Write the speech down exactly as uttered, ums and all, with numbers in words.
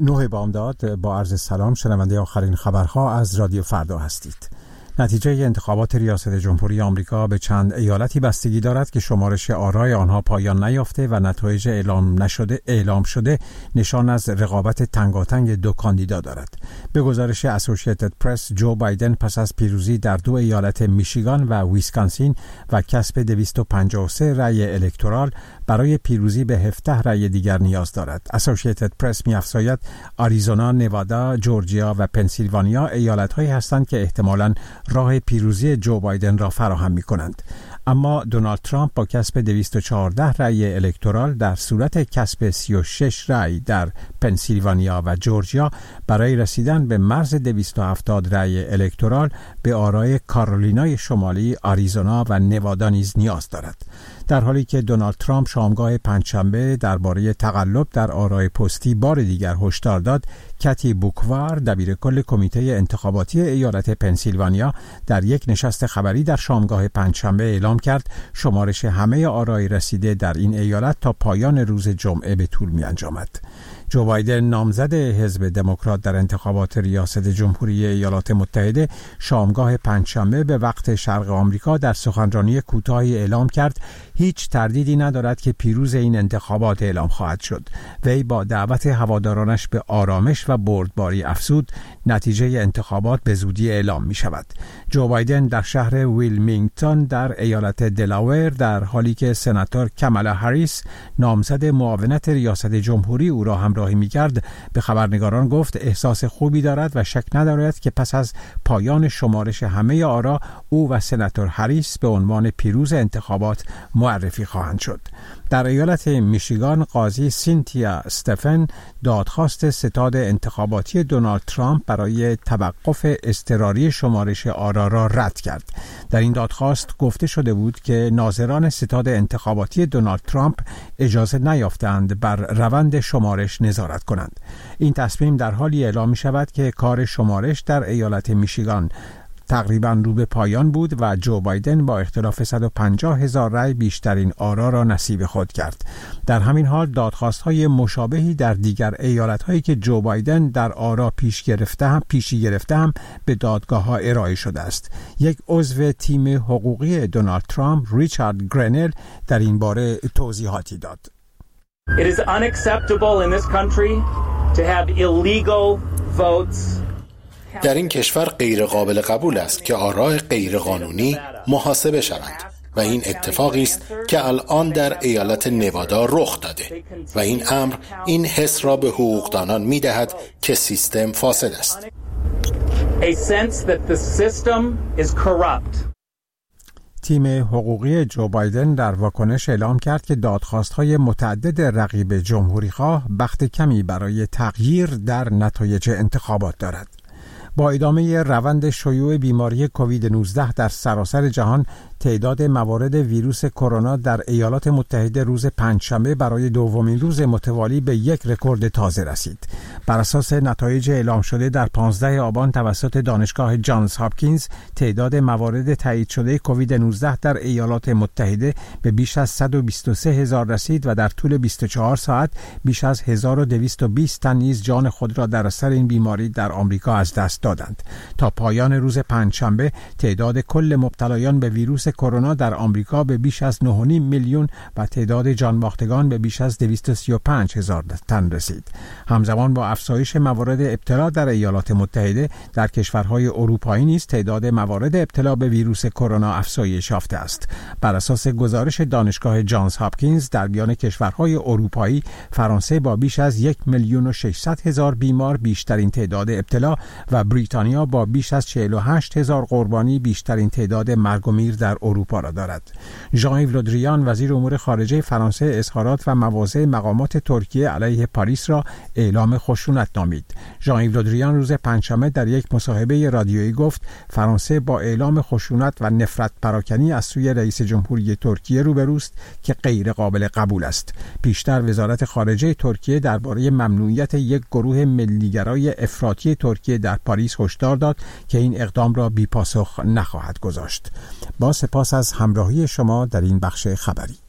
نوح بامداد با عرض سلام، شنونده آخرین خبرها از رادیو فردا هستید. نتیجه انتخابات ریاست جمهوری آمریکا به چند ایالتی بستگی دارد که شمارش آرای آنها پایان نیافته و نتایج اعلام نشده اعلام شده نشان از رقابت تنگاتنگ دو کاندیدا دارد. به گزارش اسوسییتد پرس، جو بایدن پس از پیروزی در دو ایالت میشیگان و ویسکانسین و کسب دویست و پنجاه و سه رأی الکترال برای پیروزی به هفده رأی دیگر نیاز دارد. اسوسییتد پرس می‌افزاید آریزونا، نوادا، جورجیا و پنسیلوانیا ایالت‌هایی هستند که احتمالاً راه پیروزی جو بایدن را فراهم می‌کنند. اما دونالد ترامپ با کسب دویست و چهارده رأی الکترال در صورت کسب سی و شش رأی در پنسیلوانیا و جورجیا برای رسیدن به مرز دویست و هفتاد رأی الکترال به آرای کارولینای شمالی، آریزونا و نوادا نیز نیاز دارد. در حالی که دونالد ترامپ شامگاه پنجشنبه درباره تقلب در آرای پستی بار دیگر هشدار داد، کتی بوکوار، دبیر کل کمیته انتخاباتی ایالت پنسیلوانیا، در یک نشست خبری در شامگاه پنجشنبه اعلام کرد شمارش همه آرای رسیده در این ایالت تا پایان روز جمعه به طول می انجامد. جو بایدن، نامزد حزب دموکرات در انتخابات ریاست جمهوری ایالات متحده، شامگاه پنجشنبه به وقت شرق آمریکا در سخنرانی کوتاهی اعلام کرد هیچ تردیدی ندارد که پیروز این انتخابات اعلام خواهد شد. وی با دعوت هوادارانش به آرامش و بردباری افزود نتیجه انتخابات به زودی اعلام می شود. جو بایدن در شهر ویلمینگتون در ایالت دلاور، در حالی که سناتور کامالا هریس، نامزد معاونت ریاست جمهوری، او را همراهی می کرد، به خبرنگاران گفت احساس خوبی دارد و شک ندارد که پس از پایان شمارش همه آرا او و سناتور هریس به عنوان پیروز انتخابات معرفی خواهند شد. در ایالت میشیگان، قاضی سینتیا استفن دادخواست ستاد انتخاباتی دونالد ترامپ برای توقف اضطراری شمارش آرا را رد کرد. در این دادخواست گفته شده بود که ناظران ستاد انتخاباتی دونالد ترامپ اجازه نیافتند بر روند شمارش نظارت کنند. این تصمیم در حالی اعلام می شود که کار شمارش در ایالت میشیگان تقریباً رو به پایان بود و جو بایدن با اختلاف صد و پنجاه هزار رأی بیشترین آرا را نصیب خود کرد. در همین حال دادخواست‌های مشابهی در دیگر ایالت‌هایی که جو بایدن در آرا پیش گرفته هم پیشی گرفته هم به دادگاه‌ها ارائه شده است. یک عضو تیم حقوقی دونالد ترامپ، ریچارد گرنل، در این باره توضیحاتی داد. It is unacceptable in this country to have illegal votes. در این کشور غیر قابل قبول است که آراء غیر قانونی محاسبه شوند و این اتفاقی است که الان در ایالت نوادا رخ داده و این امر این حس را به حقوقدانان می دهد که سیستم فاسد است. A sense that the system is corrupt. تیم حقوقی جو بایدن در واکنش اعلام کرد که دادخواست‌های متعدد رقیب جمهوری‌خواه بخت کمی برای تغییر در نتایج انتخابات دارد. با ادامه روند شیوع بیماری کووید نوزده در سراسر جهان، تعداد موارد ویروس کرونا در ایالات متحده روز پنجشنبه برای دومین روز متوالی به یک رکورد تازه رسید. بر اساس نتایج اعلام شده در پانزده آبان توسط دانشگاه جانز هاپکینز، تعداد موارد تایید شده کووید نوزده در ایالات متحده به بیش از صد و بیست و سه هزار رسید و در طول بیست و چهار ساعت بیش از هزار و دویست و بیست تن نیز جان خود را در اثر این بیماری در آمریکا از دست دادند. تا پایان روز پنجشنبه تعداد کل مبتلایان به ویروس کرونا در آمریکا به بیش از نه و نیم میلیون و تعداد جان باختگان به بیش از دویست و سی و پنج هزار تن رسید. همزمان با افزایش موارد ابتلا در ایالات متحده، در کشورهای اروپایی نیز تعداد موارد ابتلا به ویروس کرونا افزایش یافته است. بر اساس گزارش دانشگاه جانز هاپکینز، در میان کشورهای اروپایی، فرانسه با بیش از یک میلیون و ششصد هزار بیمار بیشترین تعداد ابتلا و بریتانیا با بیش از چهل و هشت هزار قربانی بیشترین تعداد مرگ و میر در اروپا را دارد. ژان ایو لودریان، وزیر امور خارجه فرانسه، اظهارات و مواضع مقامات ترکیه علیه پاریس را اعلام خشونت نامید. ژان ایو لودریان روز پنجشنبه در یک مصاحبه رادیویی گفت فرانسه با اعلام خشونت و نفرت پراکنی از سوی رئیس جمهوری ترکیه روبروست که غیر قابل قبول است. پیشتر وزارت خارجه ترکیه درباره ممنوعیت یک گروه ملیگرای افراطی ترکیه در پاریس هشدار داد که این اقدام را بی‌پاسخ نخواهد گذاشت. با سپاس از همراهی شما در این بخش خبری.